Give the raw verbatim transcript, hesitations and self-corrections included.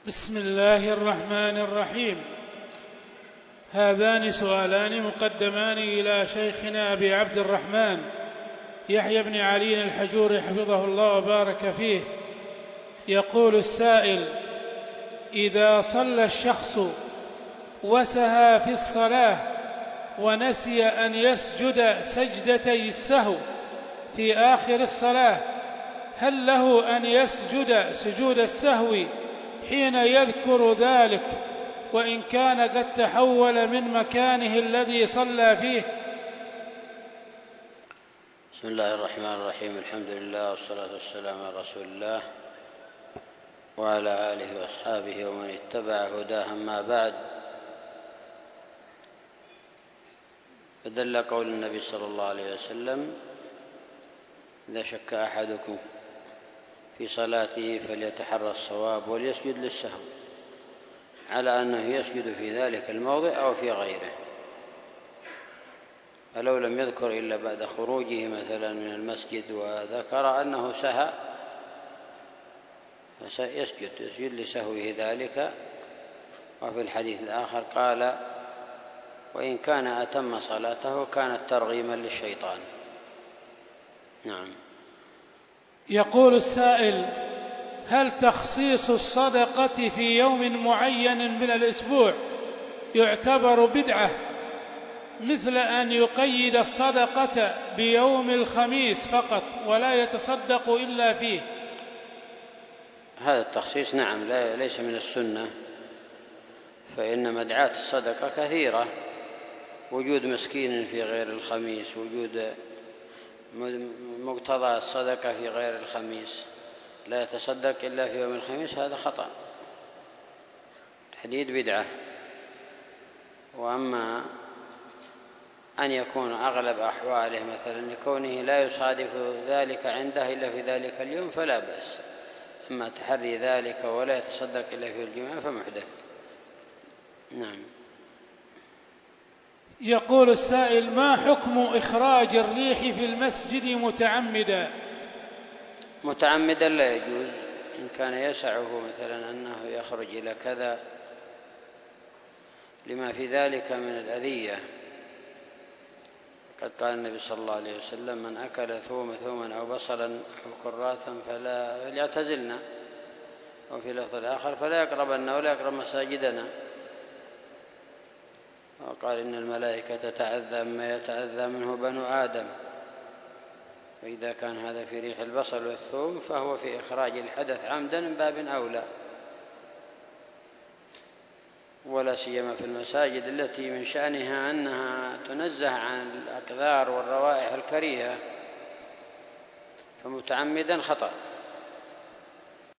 بسم الله الرحمن الرحيم. هذان سؤالان مقدمان إلى شيخنا أبي عبد الرحمن يحيى بن علي الحجوري حفظه الله وبارك فيه. يقول السائل: إذا صلى الشخص وسهى في الصلاة ونسي أن يسجد سجدتي السهو في آخر الصلاة، هل له أن يسجد سجود السهو حين يذكر ذلك وإن كان قد تحول من مكانه الذي صلى فيه؟ بسم الله الرحمن الرحيم. الحمد لله والصلاة والسلام على رسول الله وعلى آله وأصحابه ومن اتبع هداه. أما بعد، فدل قول النبي صلى الله عليه وسلم: إذا شك أحدكم في صلاته فليتحرى الصواب وليسجد للسهو، على أنه يسجد في ذلك الموضع أو في غيره. فلو لم يذكر إلا بعد خروجه مثلا من المسجد وذكر أنه سهى فسيسجد يسجد لسهوه ذلك. وفي الحديث الآخر قال: وإن كان أتم صلاته كانت ترغيما للشيطان. نعم. يقول السائل: هل تخصيص الصدقة في يوم معين من الأسبوع يعتبر بدعة، مثل أن يقيد الصدقة بيوم الخميس فقط ولا يتصدق إلا فيه؟ هذا التخصيص نعم ليس من السنة، فإن مدعاة الصدقة كثيرة: وجود مسكين في غير الخميس، وجود مقتضى الصدقة في غير الخميس، لا يتصدق إلا في يوم الخميس، هذا خطأ، تحديد بدعة. وأما أن يكون أغلب أحواله مثلا لكونه لا يصادف ذلك عنده إلا في ذلك اليوم فلا بأس. أما تحري ذلك ولا يتصدق إلا في الجمعة فمحدث. نعم. يقول السائل: ما حكم إخراج الريح في المسجد متعمدا؟ متعمدا لا يجوز، إن كان يسعه مثلا أنه يخرج إلى كذا لما في ذلك من الأذية. قد قال النبي صلى الله عليه وسلم: من أكل ثوم ثوما أو بصلا أو كراثا فلا يعتزلنا، وفي لفظ الآخر: فلا يقربنا ولا يقرب مساجدنا. وقال: إن الملائكة تتأذى مما يتأذى منه بنو آدم. وإذا كان هذا في ريح البصل والثوم فهو في إخراج الحدث عمدا من باب أولى، ولا سيما في المساجد التي من شأنها أنها تنزه عن الأقذار والروائح الكريهة، فمتعمدا خطأ.